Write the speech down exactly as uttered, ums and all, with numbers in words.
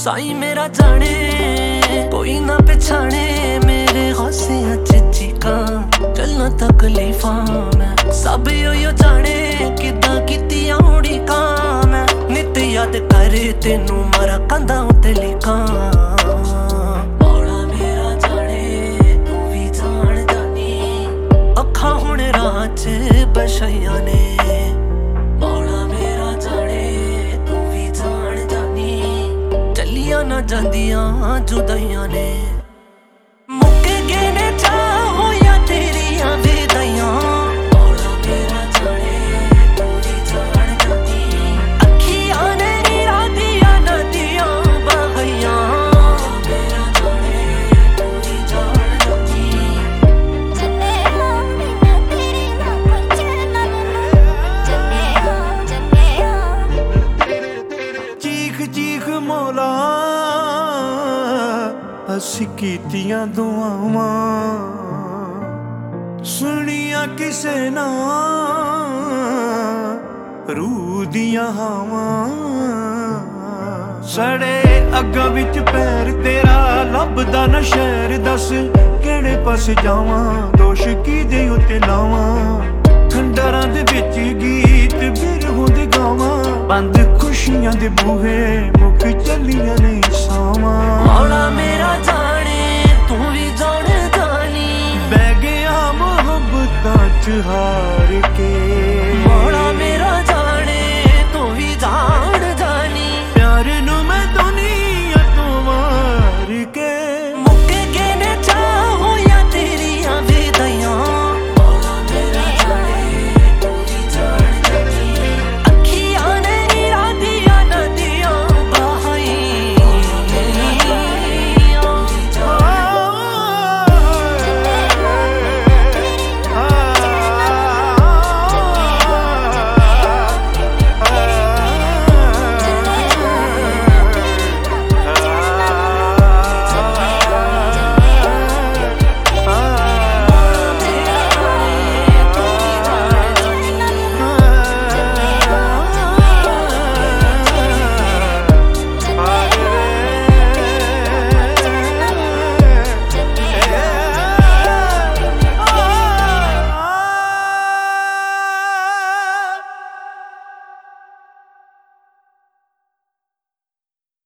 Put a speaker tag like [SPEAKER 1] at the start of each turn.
[SPEAKER 1] साई मेरा जाने कोई ना पछाने मेरे हौसलियां च चीकां चलना तकलीफां मैं सब यो यो जाने किदां कीतियां उड़ीकां मैं नित याद करे तेनू मरा कंधां उत्ते लिखां मौला मेरा जाने तू भी जान जानी अखां हुण राह च बछाइयां ने ना जांदियां जुदाइयां ने मुक गए ने चाहो या तेरियां विदाइयां मौला मेरा जाने तू ही जान जानी अखियां ने नीरा दिया नदियां बहैयां मौला मेरा जाने तू ही जान जानी
[SPEAKER 2] जन्ने हम बिना तेरे ना कुछ ना जन्ने हम जन्ने हम
[SPEAKER 3] चीख चीख मौला असी कीतियां दुआवां सुनिया किसे ना रूह दियां हावां सड़े अग्गां विच पैर तेरा लभदा ना शहर दस केड़े पासे जावां दोष किहदे उत्ते लावां खंडरां दे विच गीत बिरहों दे गावां बंद खुशियां दे बूहे मुक चलियां ने सावां
[SPEAKER 1] मौला मेरा जाने तू भी जान जानी
[SPEAKER 3] बह गया मोहब्बतां च हार के।